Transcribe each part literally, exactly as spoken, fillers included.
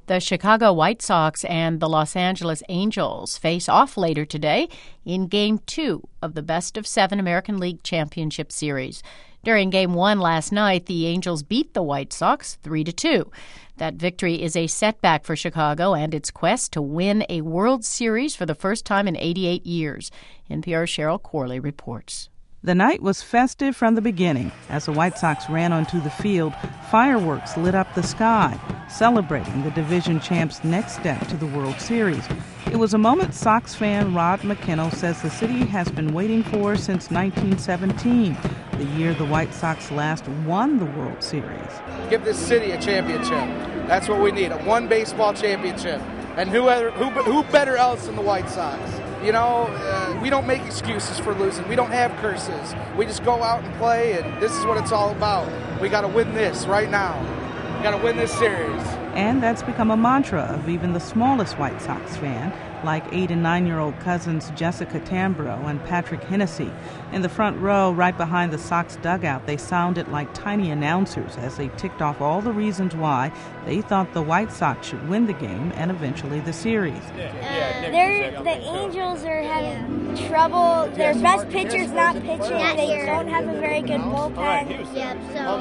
The Chicago White Sox and the Los Angeles Angels face off later today in Game two of the Best of Seven American League Championship Series. During Game one last night, the Angels beat the White Sox three to two. That victory is a setback for Chicago and its quest to win a World Series for the first time in eighty-eight years. N P R's Cheryl Corley reports. The night was festive from the beginning. As the White Sox ran onto the field, fireworks lit up the sky, celebrating the division champ's next step to the World Series. It was a moment Sox fan Rod McKinnell says the city has been waiting for since nineteen seventeen, the year the White Sox last won the World Series. Give this city a championship. That's what we need, a one baseball championship. And who, other, who, who better else than the White Sox? You know, uh, we don't make excuses for losing. We don't have curses. We just go out and play, and this is what it's all about. We got to win this right now. We got to win this series. And that's become a mantra of even the smallest White Sox fan, like eight and nine-year-old cousins Jessica Tambro and Patrick Hennessy. In the front row, right behind the Sox dugout, they sounded like tiny announcers as they ticked off all the reasons why they thought the White Sox should win the game and eventually the series. Uh, they're, the Angels are having trouble. Their best pitcher's not pitching. They don't have a very good bullpen. Yeah, so,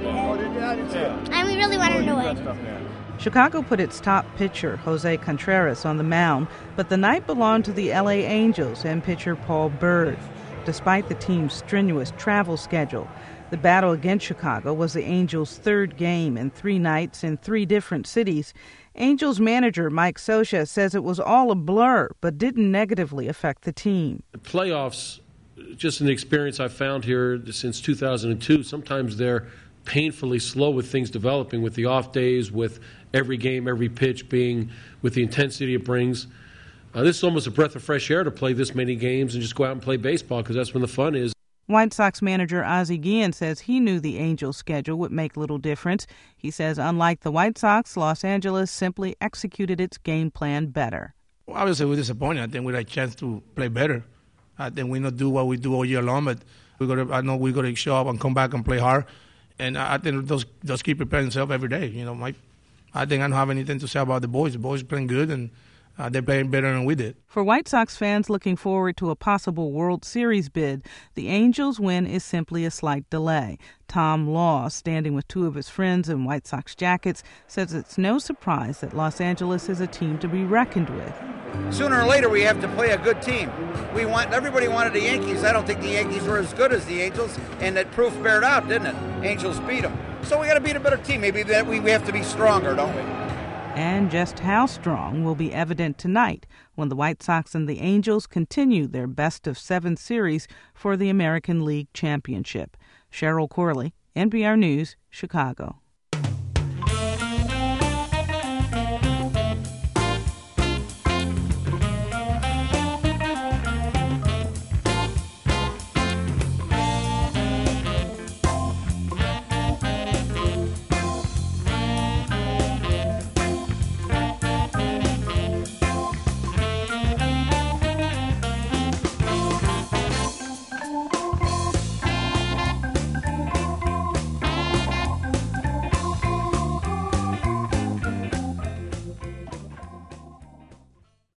and we really want to know it. Chicago put its top pitcher, Jose Contreras, on the mound, but the night belonged to the L A Angels and pitcher Paul Byrd. Despite the team's strenuous travel schedule, the battle against Chicago was the Angels' third game in three nights in three different cities. Angels manager Mike Scioscia says it was all a blur, but didn't negatively affect the team. The playoffs, just an experience I've found here since two thousand two, sometimes they're painfully slow with things developing, with the off days, with every game, every pitch being with the intensity it brings. Uh, this is almost a breath of fresh air to play this many games and just go out and play baseball, because that's when the fun is. White Sox manager Ozzie Guillen says he knew the Angels' schedule would make little difference. He says unlike the White Sox, Los Angeles simply executed its game plan better. Well, obviously, we're disappointed. I think we had a chance to play better. I think we not do what we do all year long, but we got. I know we got to show up and come back and play hard. And I think those those keep preparing themselves every day. You know, my, I think I don't have anything to say about the boys. The boys are playing good, and uh, they're playing better than we did. For White Sox fans looking forward to a possible World Series bid, the Angels' win is simply a slight delay. Tom Law, standing with two of his friends in White Sox jackets, says it's no surprise that Los Angeles is a team to be reckoned with. Sooner or later, we have to play a good team. We want everybody wanted the Yankees. I don't think the Yankees were as good as the Angels, and that proof bared out, didn't it? Angels beat them. So we got to beat a better team. Maybe that we, we have to be stronger, don't we? And just how strong will be evident tonight when the White Sox and the Angels continue their best of seven series for the American League Championship. Cheryl Corley, N P R News, Chicago.